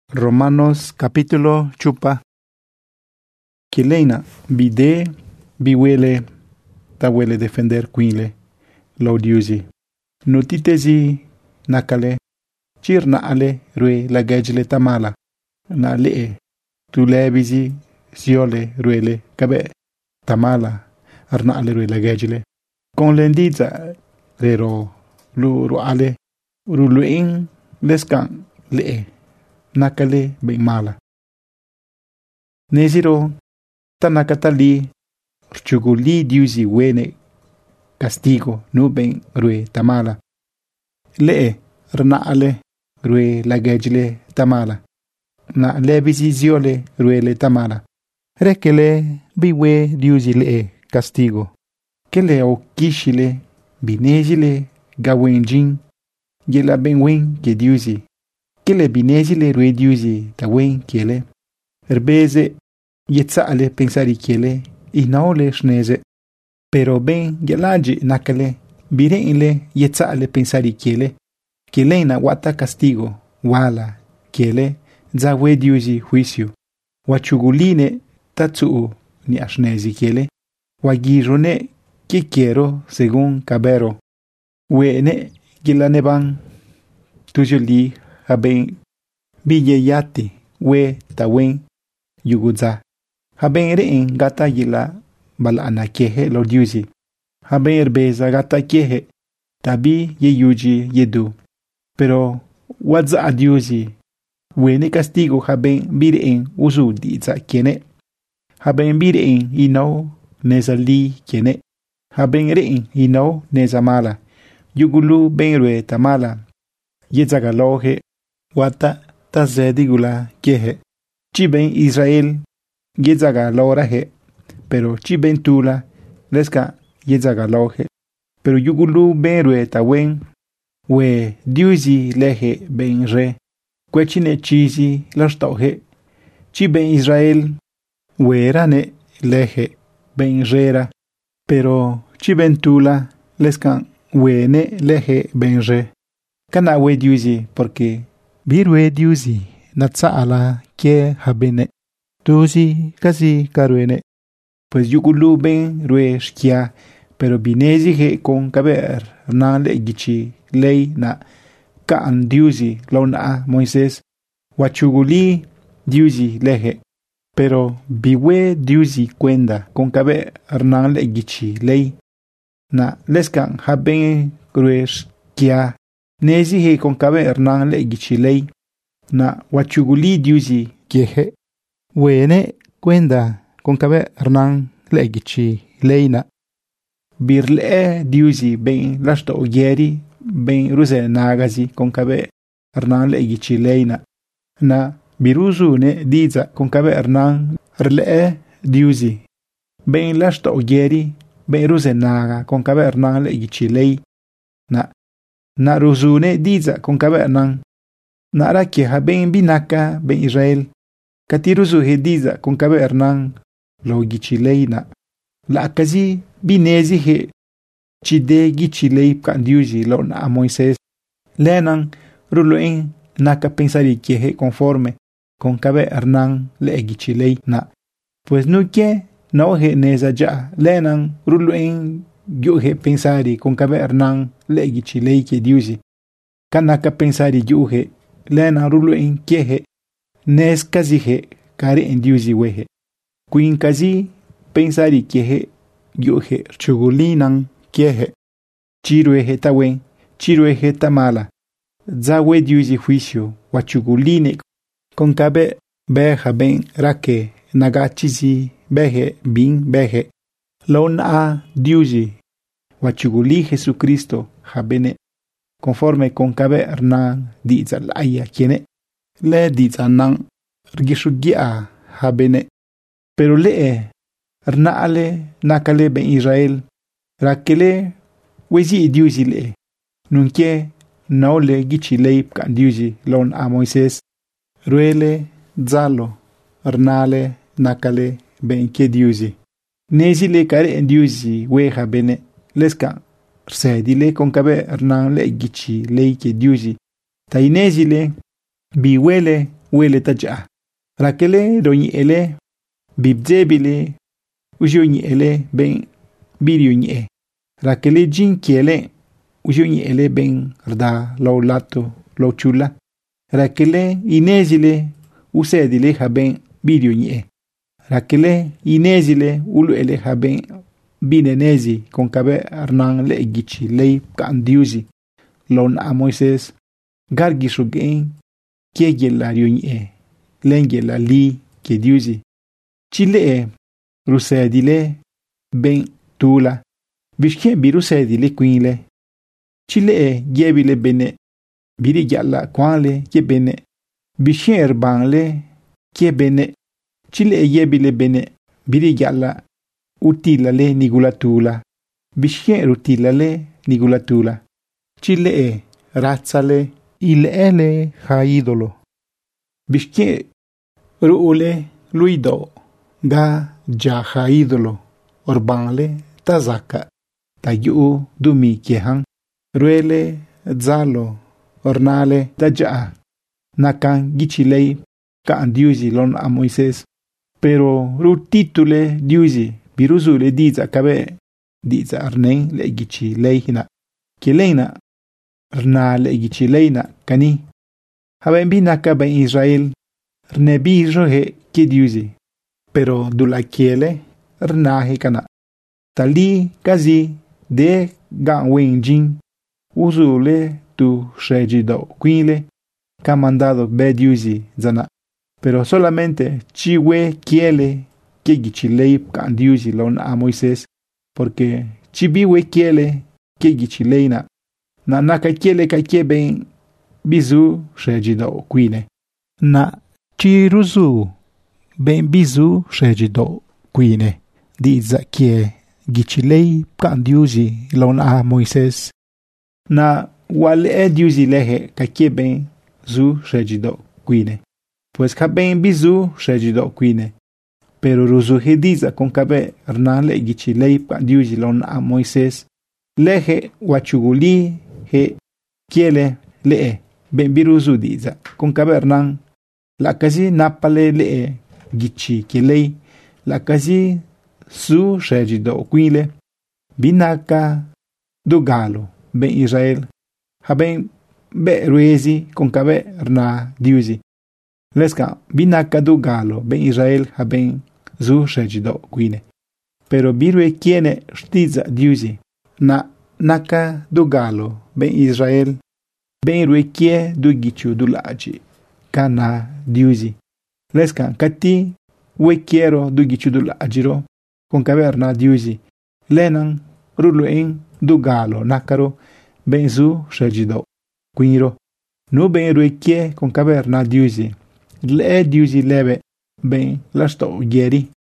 Romanos capítulo chupa. Kileina bide biwele tawele defender quinle laudiusi. Notitezi nakale chirna ale rue lagajle tamala na lee tulebizi siole ruele kabe tamala arna ale rue lagajle con lendiza rero lu ale ruluing leskan lee nakale be mala neziro tanakatali chuguli diusi wene castigo no ben rue tamala lee rna ale rue lagajle tamala na lebisi ziole rue le tamala rekele biwe diusi lee castigo kele o kishile binejile gawenjin yela benwen ke diusi kele binejile rue diusi tawen kele erbeze yetzale pensari kele inaole shneze pero ben yelaji nakale bireinle yetzale pensari kele na wata castigo wala kele zawe diusi juicio wachuguline tatsu ni ashnezi kele wagirone que quiero según cabero wene gilaneban tujuli haben biyeyati we tawen yuguza haben rein gata yila balana kehe lo diusi haben erbeza gata kehe tabi yeyuji yedu pero wadza adiusi wene castigo haben birein usu diza kene haben birein ino nezali kene haben rein ino nezamala yugulu benrue tamala yezagalohe wata tazedigula kehe chiben Israel yezagalorahe pero chiben tula leska yezagalohe pero yugulu benrue tawen we diusi lehe benre kwechine chizi lashtohe chiben Israel we rane lehe benrera pero chiben tula leskan wene lehe benre kana we diusi porque birwe diusi natsaala ke habene tusi kasi karuene pues yugulu ben rue shkia pero binezi he con kaber na le gichi lei na kan diusi lona Moises wachuguli diusi lehe pero biwe diusi kwenda con kaber na le gichi lei na leskan haben rue shkia nezi he con kaber na le gichi lei na wachuguli diusi kehe wene kwenda con kabe hernan legichi leina birle diusi ben lashto yeri ben ruse nagazi con kabe hernan legichi leina na biruzu ne diza con kabe hernan rle diusi ben lashto yeri ben ruse naga con kabe hernan legichi lei na ruzune diza con kabe hernan nara keha ben binaka ben Israel katiruzu hediza con kabe hernan lo gichileina la akazi binezi he chide gichilei kandiuji lo na Moises lenan ruloin naka pensari kehe conforme con kabe hernan le gichilei na pues no que no he neza ja lenan ruloin yuhe pensari con kabe hernan le gichilei ke diuji kanaka pensari yuhe lena rulo in kehe nes kazihe kare en diusi wehe kuin kazi pensari kehe yuhe chugulinan kehe chiruehe tawen chiruehe tamala zawe diusi juicio wachuguline con kabe beja ben rake nagachizi beje bin beje lona diusi wachuguli Jesucristo habene conforme con kabe hernan diza laia kiene le diza nan rgishugia habene pero le rnaale nakale ben Israel rakele wezi diusi le nunke naule gichilei kan diusi lon a Moises ruele zalo rnaale nakale ben ke diusi nezi le kare en diusi we habene leska sedile con kabe hernan le gichi lei ke diusi tainezile biwele wele taja rakele roñele bibjebile ujoñele ben birioñe rakele jinkiele ujoñele ben rda lo lato lo chula rakele inezile usedile haben birioñe rakele inezile uluele haben binenezi con cabe arnan le gichi lei kandiuzi lon a Moises gargishugen kiegelario nie lengela li ke diuzi chile rusedile ben tula bishke birusedile quinle chile gebile bene biri galla quale ke bene bisher banle ke bene chile gebile bene biri galla utilale nigulatula bisher utilale nigulatula chile razzale il ele haidolo bishke ruule luido ga ja haidolo orbanle tazaka tayu dumi kehan ruele zalo ornale daja nakan gichilei ka andiuzi lon a Moises pero rutitule diuzi biruzule diza kabe diza arnen le gichilei hina kelena rna le gichileina kani haben binaka ben Israel rne birohe kidiuzi pero dula kiele rna he kana tali kazi de ganwenjin uzule tu shejido quile ka mandado bediuzi zana pero solamente chiwe kiele que gichilei kandiuzi lon a Moises porque chibiwe kiele que gichileina na naka kiele ka ben bizu shejido quine na chiruzu ben bizu shejido quine diza kie gichilei kandiuzi lon a Moises na wale diuzi lehe ka ben zu shejido quine pues ka ben bizu shejido quine pero ruzu hediza con kabe rnale gichilei kandiuzi lon a Moises lehe wachuguli he kiele lee ben biruzu diza con cabernan la casi napale lee gichi kielei la casi su shejido quile binaka dugalo ben Israel haben be ruezi con caberna diuzi leska binaka dugalo ben Israel haben zu shejido quine pero birue kiene stiza diuzi na naka dugalo ben Israel ben ruekie du gichu dulaji kana diuzi leska kati wekiero du gichu dulajiro con caverna diuzi lenan ruluin dugalo nakaro ben zu shejido quinro no ben ruekie con caverna diuzi le diuzi leve ben lasto geri